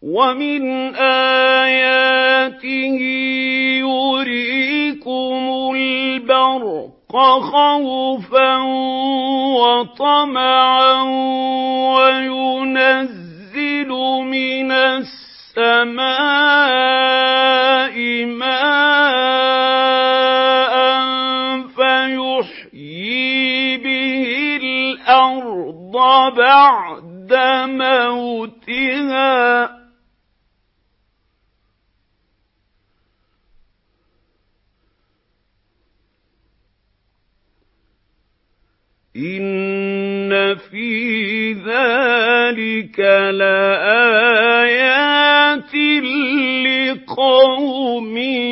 وَمِنْ آيَاتِهِ يُرِيكُمُ الْبَرْقَ خَوْفًا وَطَمَعًا وَيُنَزِّلُ مِنَ السَّمَاءِ مَاءً فَيُحْيِي بِهِ الْأَرْضَ بَعْدَ مَوْتِهَا ۚ إِنَّ فِي ذَلِكَ لَآيَاتٍ لِقَوْمٍ